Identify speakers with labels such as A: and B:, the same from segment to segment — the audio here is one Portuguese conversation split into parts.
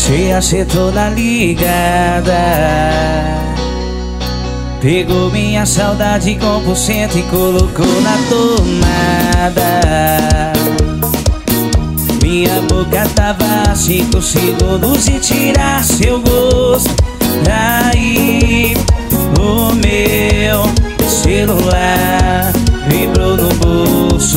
A: Você acertou na ligada, pegou minha saudade com porcento e colocou na tomada. Minha boca tava a 5 segundos de tirar seu gosto. Daí o meu celular vibrou no bolso.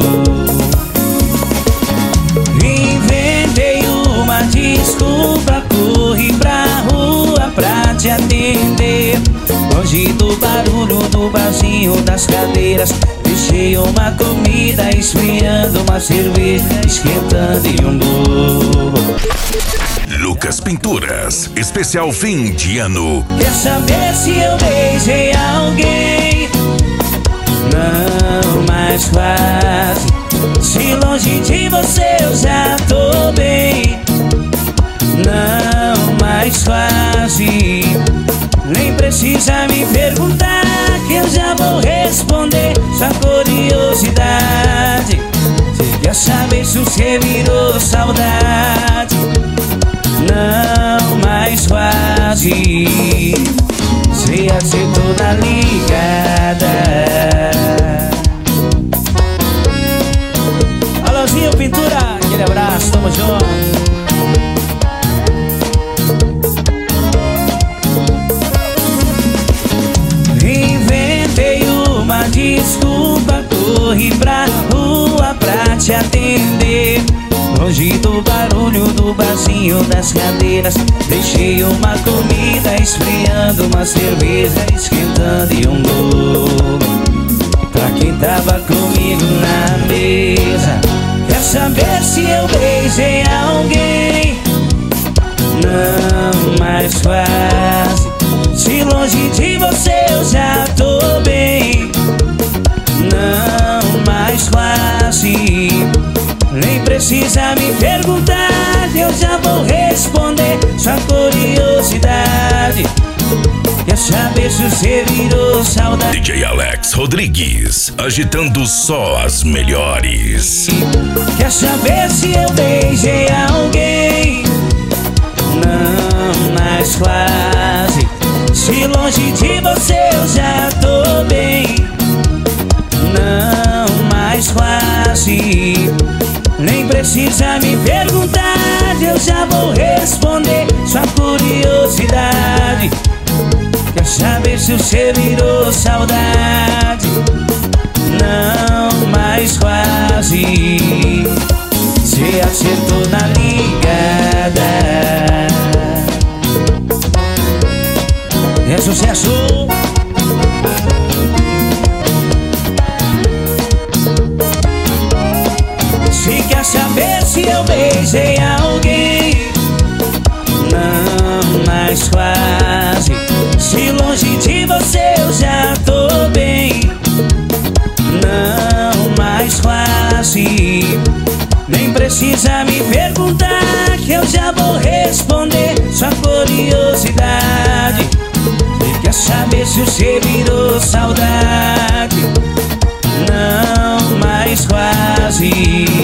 A: Inventei uma desculpa, corri pra rua pra te atender. Longe do barulho do barzinho das cadeiras, deixei uma comida esfriando, uma cerveja esquentando e um bolo.
B: Lucas Pinturas, especial fim de ano.
A: Quer saber se eu beijei alguém? Não, mas quase. Se longe de você eu já tô bem. Não, mas quase. Nem precisa me perguntar que eu já vou responder sua curiosidade. Você quer saber se você virou saudade? Não, mas quase. Você acertou na ligada. Alôzinho Pintura, aquele abraço, tamo junto. Inventei uma desculpa, corri pra rua pra te atender. Longe do barulho do barzinho das cadeiras, deixei uma comida esfriando, uma cerveja esquentando e um bolo pra quem tava comigo na mesa. Quer saber se eu beijei alguém? Não, mas quase. Se longe de você eu já tô bem. Não, mas quase. Nem precisa me perguntar, eu já vou responder sua curiosidade. Quer saber se você virou saudade?
B: DJ Alex Rodrigues, agitando só as melhores.
A: Quer saber se eu beijei alguém? Não, mas quase. Se longe de você eu já tô bem. Não, mas quase. Nem precisa me perguntar, eu já vou responder sua curiosidade. Quer saber se você virou saudade? Não, mas quase. Você acertou na ligada. É sucesso. Se quer saber se eu beijei alguém? Não, mas quase. Se longe de você eu já tô bem. Não, mas quase. Nem precisa me perguntar que eu já vou responder sua curiosidade. Você quer saber se você virou saudade? Não, mas quase.